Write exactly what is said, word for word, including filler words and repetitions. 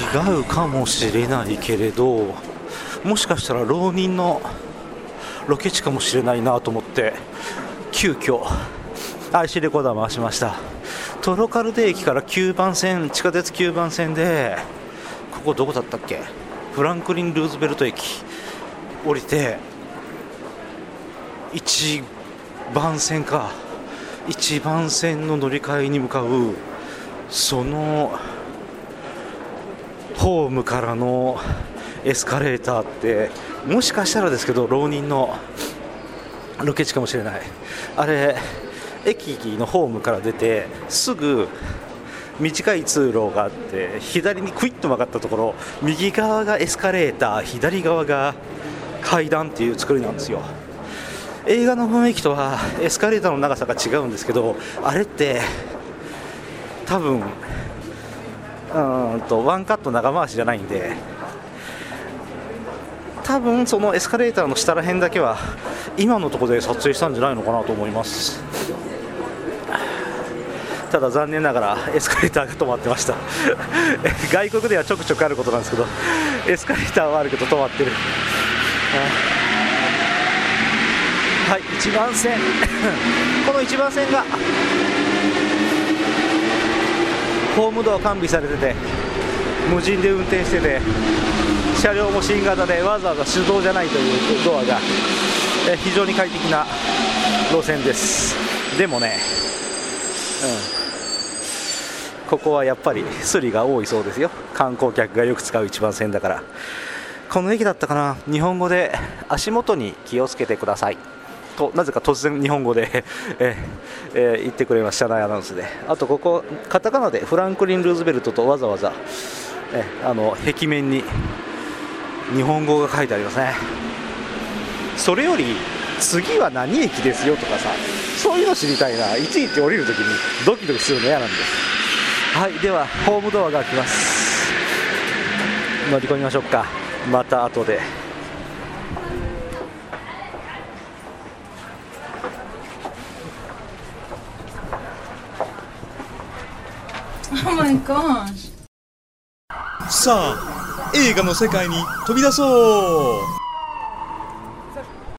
うかもしれないけれど、もしかしたら浪人のロケ地かもしれないなと思って急遽 アイシー レコーダー回しました。トロカルデ駅からきゅうばん線、地下鉄きゅうばん線で、ここどこだったっけ、フランクリン・ルーズベルト駅降りていちばん線か、いちばん線の乗り換えに向かう、そのホームからのエスカレーターって、もしかしたらですけど浪人のロケ地かもしれない。あれ駅のホームから出てすぐ短い通路があって、左にクイッと曲がったところ、右側がエスカレーター、左側が階段っていう作りなんですよ。映画の雰囲気とはエスカレーターの長さが違うんですけど、あれって多分うーんとワンカット長回しじゃないんで、多分そのエスカレーターの下ら辺だけは今のところで撮影したんじゃないのかなと思います。ただ残念ながらエスカレーターが止まってました外国ではちょくちょくあることなんですけど、エスカレーターはあるけど止まってるはい、いちばん線このいちばん線がホームドア完備されてて、無人で運転してて、車両も新型でわざわざ手動じゃないというドアが非常に快適な路線です。でもね、うん、ここはやっぱりスリが多いそうですよ。観光客がよく使ういちばん線だから。この駅だったかな、日本語で足元に気をつけてくださいとなぜか突然日本語でえ、えー、言ってくれました、車内アナウンスで。あとここカタカナでフランクリン・ルーズベルトとわざわざえあの壁面に日本語が書いてありますね。それより次は何駅ですよとかさ、そういうの知りたいな。いちいち降りるときにドキドキするの嫌なんです。はい、ではホームドアが開きます。乗り込みましょうか。また後で。 Oh my gosh. さあ、映画の世界に飛び出そう。